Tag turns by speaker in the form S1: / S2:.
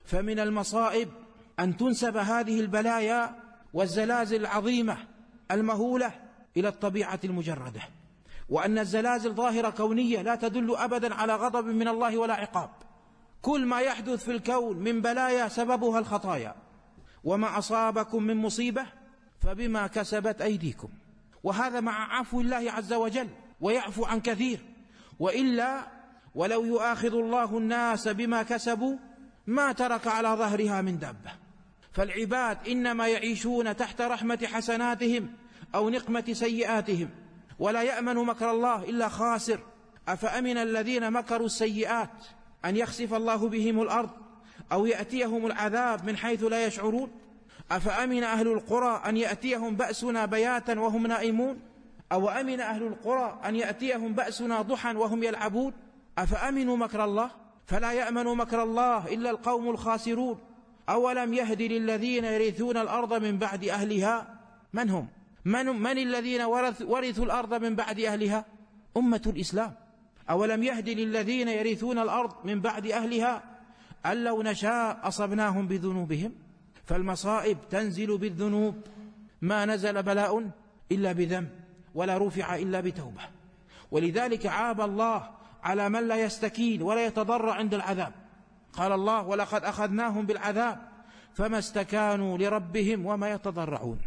S1: فمن المصائب أن تنسب هذه البلايا والزلازل العظيمة المهولة إلى الطبيعة المجردة، وأن الزلازل ظاهرة كونية لا تدل أبدا على غضب من الله ولا عقاب. كل ما يحدث في الكون من بلايا سببها الخطايا، وما أصابكم من مصيبة فبما كسبت أيديكم، وهذا مع عفو الله عز وجل ويعفو عن كثير. وإلا ولو يؤاخذ الله الناس بما كسبوا ما ترك على ظهرها من دابة. فالعباد إنما يعيشون تحت رحمة حسناتهم أو نقمة سيئاتهم، ولا يأمن مكر الله إلا خاسر. أفأمن الذين مكروا السيئات أن يخسف الله بهم الأرض أو يأتيهم العذاب من حيث لا يشعرون؟ أفأمن أهل القرى أن يأتيهم بأسنا بياتا وهم نائمون؟ أو أمن أهل القرى أن يأتيهم بأسنا ضحى وهم يلعبون؟ أفأمنوا مكر الله؟ فلا يأمن مكر الله إلا القوم الخاسرون. أولم يهد للذين يرثون الأرض من بعد أهلها؟ من هم؟ من الذين ورثوا الأرض من بعد أهلها؟ أمة الإسلام. أولم يهد للذين يرثون الأرض من بعد أهلها أن لو نشاء أصبناهم بذنوبهم؟ فالمصائب تنزل بالذنوب، ما نزل بلاء إلا بذنب ولا رفع إلا بتوبة. ولذلك عاب الله على من لا يستكين ولا يتضرع عند العذاب. قال الله: ولقد أخذناهم بالعذاب فما استكانوا لربهم وما يتضرعون.